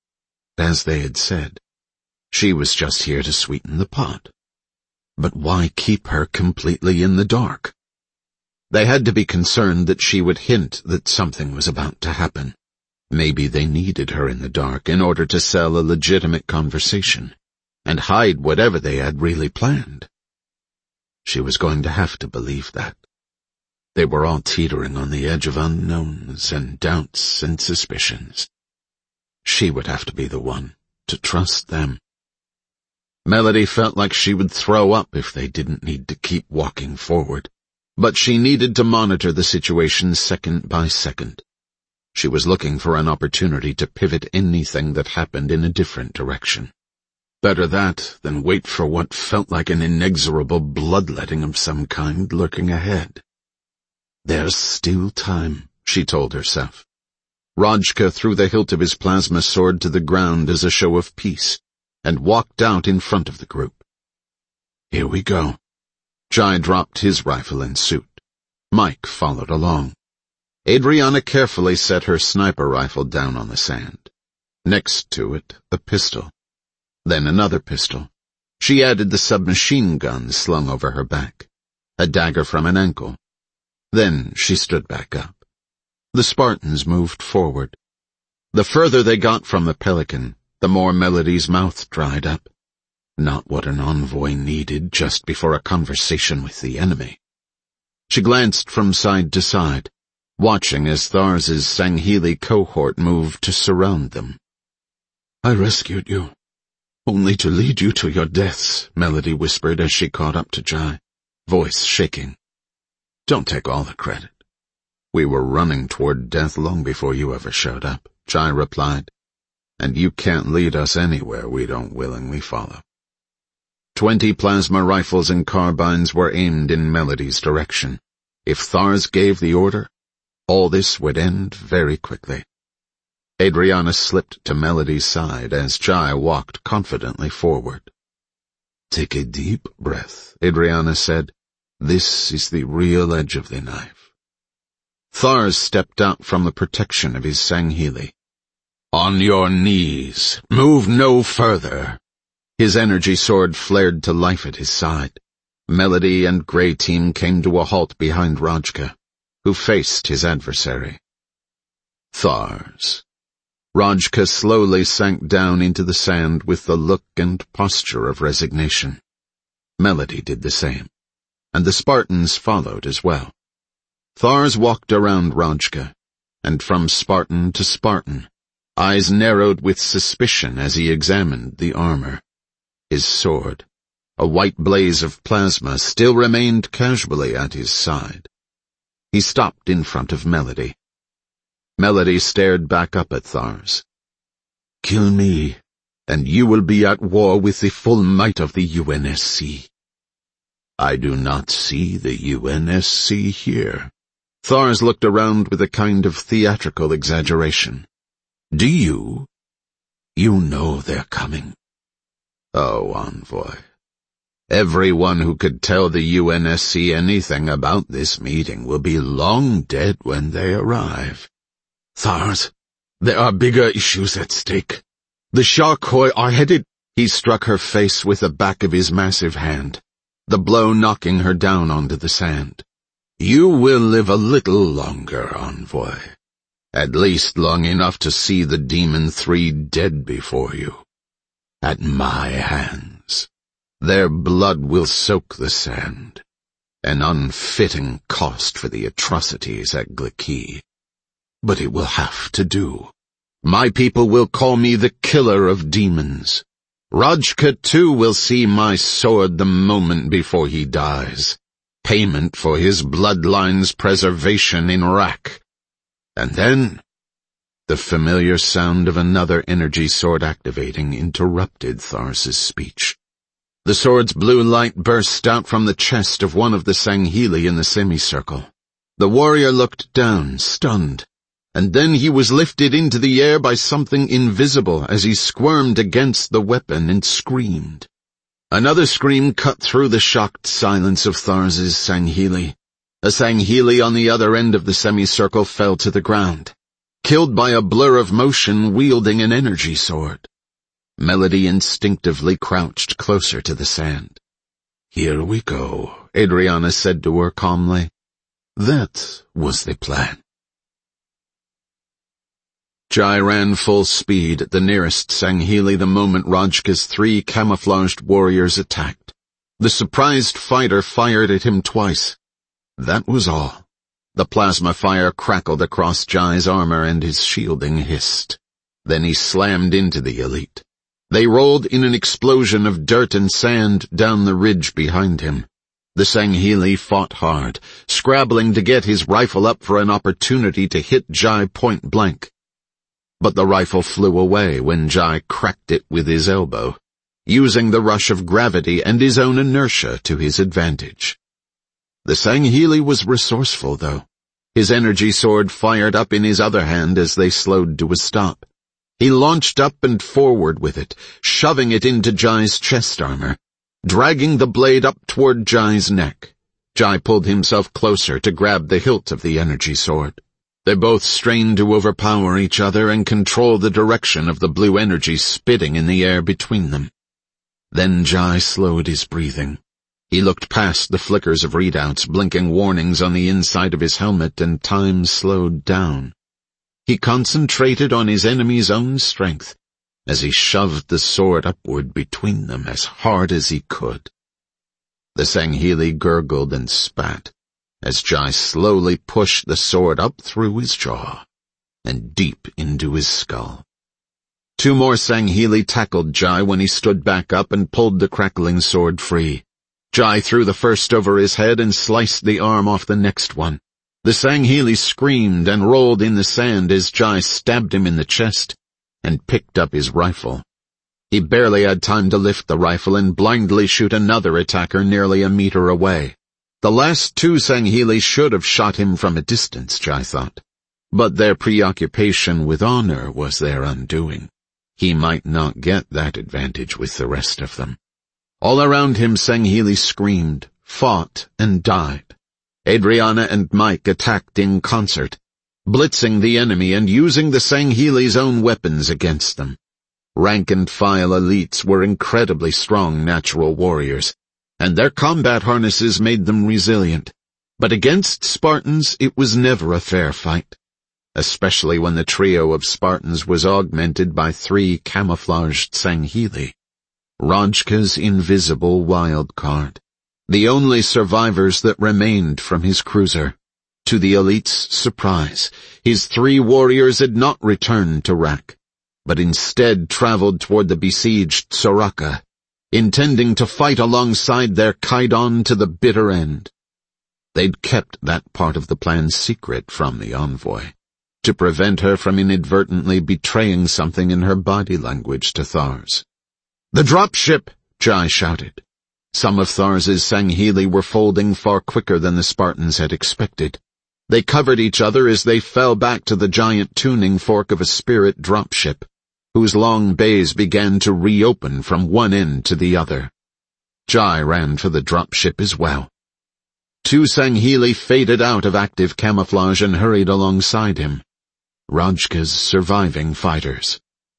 As they had said, she was just here to sweeten the pot. But why keep her completely in the dark? They had to be concerned that she would hint that something was about to happen. Maybe they needed her in the dark in order to sell a legitimate conversation and hide whatever they had really planned. She was going to have to believe that. They were all teetering on the edge of unknowns and doubts and suspicions. She would have to be the one to trust them. Melody felt like she would throw up if they didn't need to keep walking forward, but she needed to monitor the situation second by second. She was looking for an opportunity to pivot anything that happened in a different direction. Better that than wait for what felt like an inexorable bloodletting of some kind lurking ahead. There's still time, she told herself. Rajka threw the hilt of his plasma sword to the ground as a show of peace, and walked out in front of the group. Here we go. Jai dropped his rifle and suit. Mike followed along. Adriana carefully set her sniper rifle down on the sand. Next to it, a pistol. Then another pistol. She added the submachine gun slung over her back. A dagger from an ankle. Then she stood back up. The Spartans moved forward. The further they got from the Pelican, the more Melody's mouth dried up. Not what an envoy needed just before a conversation with the enemy. She glanced from side to side, watching as Thars's Sangheili cohort moved to surround them. I rescued you, only to lead you to your deaths, Melody whispered as she caught up to Jai, voice shaking. Don't take all the credit. We were running toward death long before you ever showed up, Jai replied, and you can't lead us anywhere we don't willingly follow. Twenty plasma rifles and carbines were aimed in Melody's direction. If Thars gave the order, all this would end very quickly. Adriana slipped to Melody's side as Jai walked confidently forward. Take a deep breath, Adriana said. This is the real edge of the knife. Thars stepped out from the protection of his Sangheili. On your knees. Move no further. His energy sword flared to life at his side. Melody and Grey Team came to a halt behind Rajka, who faced his adversary. Thars. Rajka slowly sank down into the sand with the look and posture of resignation. Melody did the same, and the Spartans followed as well. Thars walked around Rajka, and from Spartan to Spartan, eyes narrowed with suspicion as he examined the armor. His sword, a white blaze of plasma, still remained casually at his side. He stopped in front of Melody. Melody stared back up at Thars. Kill me, and you will be at war with the full might of the U N S C. I do not see the U N S C here. Thars looked around with a kind of theatrical exaggeration. Do you? You know they're coming. Oh, envoy. Everyone who could tell the U N S C anything about this meeting will be long dead when they arrive. Thars, there are bigger issues at stake. The Sharkoi are headed— He struck her face with the back of his massive hand, the blow knocking her down onto the sand. You will live a little longer, envoy. At least long enough to see the Demon Three dead before you. At my hands. Their blood will soak the sand. An unfitting cost for the atrocities at Glaki. But it will have to do. My people will call me the killer of demons. Rajka too will see my sword the moment before he dies. Payment for his bloodline's preservation in Rak. And then— The familiar sound of another energy sword activating interrupted Thars's speech. The sword's blue light burst out from the chest of one of the Sangheili in the semicircle. The warrior looked down, stunned, and then he was lifted into the air by something invisible as he squirmed against the weapon and screamed. Another scream cut through the shocked silence of Thars's Sangheili. A Sangheili on the other end of the semicircle fell to the ground, killed by a blur of motion wielding an energy sword. Melody instinctively crouched closer to the sand. "Here we go," Adriana said to her calmly. That was the plan. Jai ran full speed at the nearest Sangheili the moment Rajka's three camouflaged warriors attacked. The surprised fighter fired at him twice. That was all. The plasma fire crackled across Jai's armor and his shielding hissed. Then he slammed into the elite. They rolled in an explosion of dirt and sand down the ridge behind him. The Sangheili fought hard, scrabbling to get his rifle up for an opportunity to hit Jai point blank. But the rifle flew away when Jai cracked it with his elbow, using the rush of gravity and his own inertia to his advantage. The Sangheili was resourceful, though. His energy sword fired up in his other hand as they slowed to a stop. He launched up and forward with it, shoving it into Jai's chest armor, dragging the blade up toward Jai's neck. Jai pulled himself closer to grab the hilt of the energy sword. They both strained to overpower each other and control the direction of the blue energy spitting in the air between them. Then Jai slowed his breathing. He looked past the flickers of readouts, blinking warnings on the inside of his helmet, and time slowed down. He concentrated on his enemy's own strength as he shoved the sword upward between them as hard as he could. The Sangheili gurgled and spat as Jai slowly pushed the sword up through his jaw and deep into his skull. Two more Sangheili tackled Jai when he stood back up and pulled the crackling sword free. Jai threw the first over his head and sliced the arm off the next one. The Sangheili screamed and rolled in the sand as Jai stabbed him in the chest and picked up his rifle. He barely had time to lift the rifle and blindly shoot another attacker nearly a meter away. The last two Sangheili should have shot him from a distance, Jai thought. But their preoccupation with honor was their undoing. He might not get that advantage with the rest of them. All around him Sangheili screamed, fought, and died. Adriana and Mike attacked in concert, blitzing the enemy and using the Sangheili's own weapons against them. Rank-and-file elites were incredibly strong natural warriors, and their combat harnesses made them resilient. But against Spartans it was never a fair fight, especially when the trio of Spartans was augmented by three camouflaged Sangheili. Rajka's invisible wild card, the only survivors that remained from his cruiser. To the elite's surprise, his three warriors had not returned to Rak, but instead traveled toward the besieged Soraka, intending to fight alongside their Khaidon to the bitter end. They'd kept that part of the plan secret from the envoy, to prevent her from inadvertently betraying something in her body language to Thars. "The dropship!" Jai shouted. Some of Thars's Sangheili were folding far quicker than the Spartans had expected. They covered each other as they fell back to the giant tuning fork of a spirit dropship, whose long bays began to reopen from one end to the other. Jai ran for the dropship as well. Two Sangheili faded out of active camouflage and hurried alongside him. Rajka's surviving fighters.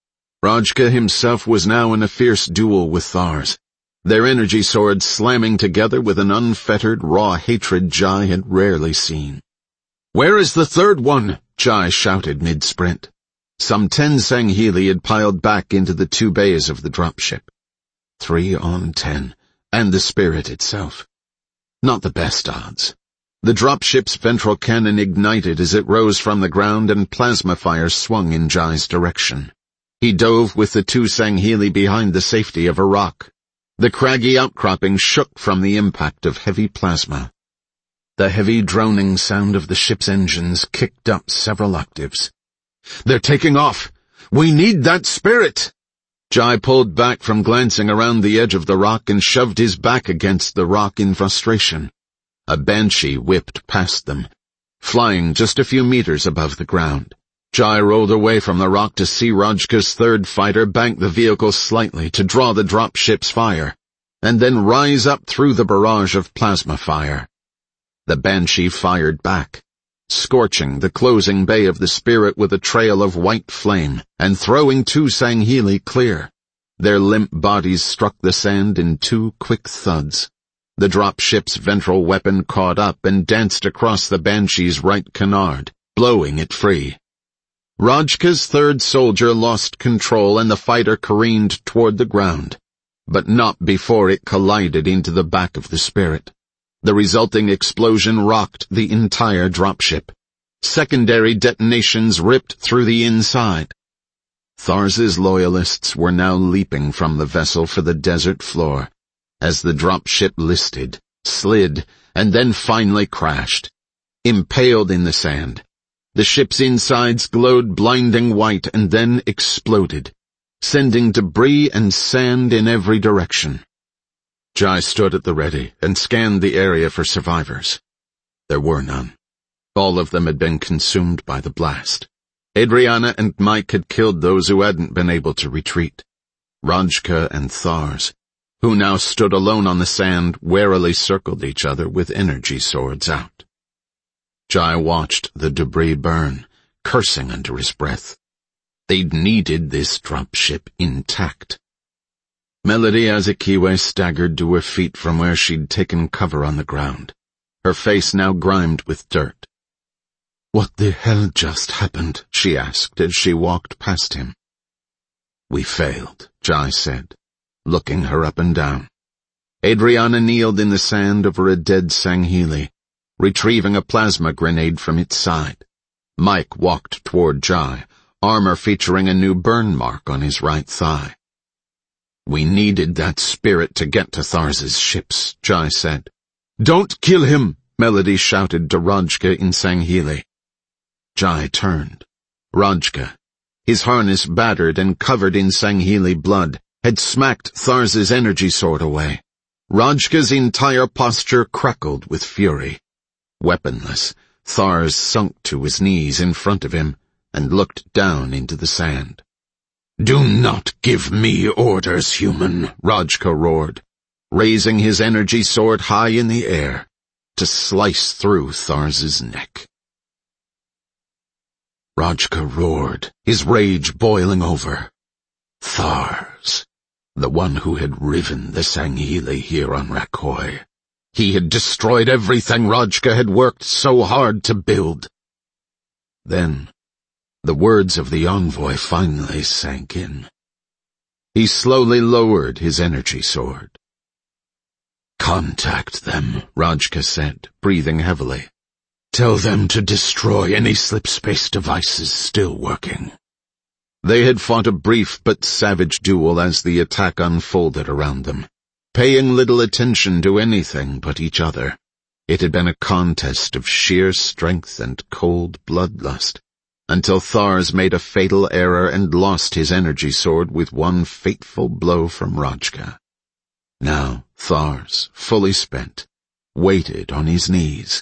Rajka himself was now in a fierce duel with Thars, their energy swords slamming together with an unfettered, raw hatred Jai had rarely seen. "Where is the third one?" Jai shouted mid-sprint. Some ten Sangheili had piled back into the two bays of the dropship. Three on ten, and the spirit itself. Not the best odds. The dropship's ventral cannon ignited as it rose from the ground and plasma fire swung in Jai's direction. He dove with the two Sangheili behind the safety of a rock. The craggy outcropping shook from the impact of heavy plasma. The heavy droning sound of the ship's engines kicked up several octaves. "They're taking off! We need that spirit!" Jai pulled back from glancing around the edge of the rock and shoved his back against the rock in frustration. A banshee whipped past them, flying just a few meters above the ground. Jai rolled away from the rock to see Rajka's third fighter bank the vehicle slightly to draw the dropship's fire, and then rise up through the barrage of plasma fire. The Banshee fired back, scorching the closing bay of the Spirit with a trail of white flame, and throwing two Sangheili clear. Their limp bodies struck the sand in two quick thuds. The dropship's ventral weapon caught up and danced across the Banshee's right canard, blowing it free. Rajka's third soldier lost control and the fighter careened toward the ground, but not before it collided into the back of the Spirit. The resulting explosion rocked the entire dropship. Secondary detonations ripped through the inside. Thars's loyalists were now leaping from the vessel for the desert floor, as the dropship listed, slid, and then finally crashed. Impaled in the sand, the ship's insides glowed blinding white and then exploded, sending debris and sand in every direction. Jai stood at the ready and scanned the area for survivors. There were none. All of them had been consumed by the blast. Adriana and Mike had killed those who hadn't been able to retreat. Rajka and Thars, who now stood alone on the sand, warily circled each other with energy swords out. Jai watched the debris burn, cursing under his breath. They'd needed this dropship intact. Melody Azikiwe staggered to her feet from where she'd taken cover on the ground, her face now grimed with dirt. "What the hell just happened?" she asked as she walked past him. "We failed," Jai said, looking her up and down. Adriana kneeled in the sand over a dead Sangheili, retrieving a plasma grenade from its side. Mike walked toward Jai, armor featuring a new burn mark on his right thigh. "We needed that Spirit to get to Thars's ships," Jai said. "Don't kill him!" Melody shouted to Rajka in Sangheili. Jai turned. Rajka, his harness battered and covered in Sangheili blood, had smacked Thars's energy sword away. Rajka's entire posture crackled with fury. Weaponless, Thars sunk to his knees in front of him and looked down into the sand. "Do not give me orders, human," Rajka roared, raising his energy sword high in the air to slice through Thars's neck. Rajka roared, his rage boiling over. Thars, the one who had riven the Sangheili here on Rakoi. He had destroyed everything Rajka had worked so hard to build. Then, the words of the envoy finally sank in. He slowly lowered his energy sword. "Contact them," Rajka said, breathing heavily. "Tell them to destroy any slipspace devices still working." They had fought a brief but savage duel as the attack unfolded around them, paying little attention to anything but each other. It had been a contest of sheer strength and cold bloodlust, until Thars made a fatal error and lost his energy sword with one fateful blow from Rajka. Now Thars, fully spent, waited on his knees.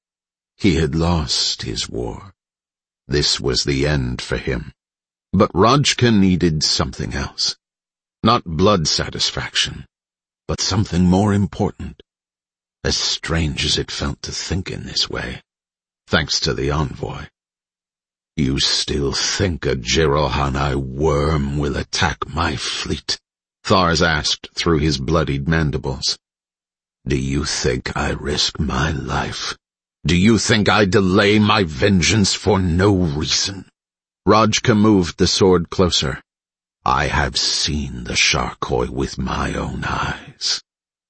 He had lost his war. This was the end for him. But Rajka needed something else. Not blood satisfaction, but something more important. As strange as it felt to think in this way, thanks to the envoy. "You still think a Jirohana worm will attack my fleet?" Thars asked through his bloodied mandibles. "Do you think I risk my life? Do you think I delay my vengeance for no reason?" Rajka moved the sword closer. "I have seen the Sharkoi with my own eyes.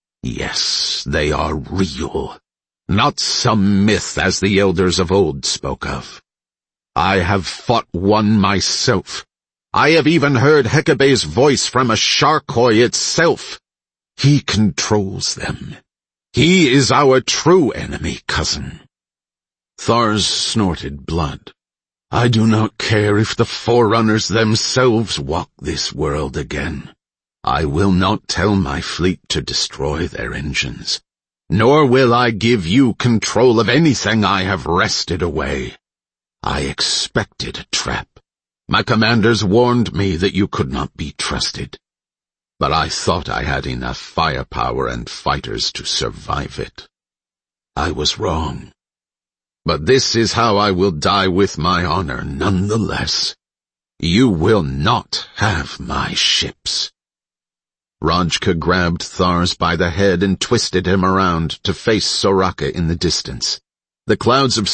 Yes, they are real, not some myth as the elders of old spoke of. I have fought one myself. I have even heard Hecabe's voice from a Sharkoi itself. He controls them. He is our true enemy, cousin." Thars snorted blood. "I do not care if the Forerunners themselves walk this world again. I will not tell my fleet to destroy their engines, nor will I give you control of anything I have wrested away. I expected a trap. My commanders warned me that you could not be trusted, but I thought I had enough firepower and fighters to survive it." I was wrong. But this is how I will die with my honor nonetheless. You will not have my ships." Rajka grabbed Thars by the head and twisted him around to face Soraka in the distance. The clouds of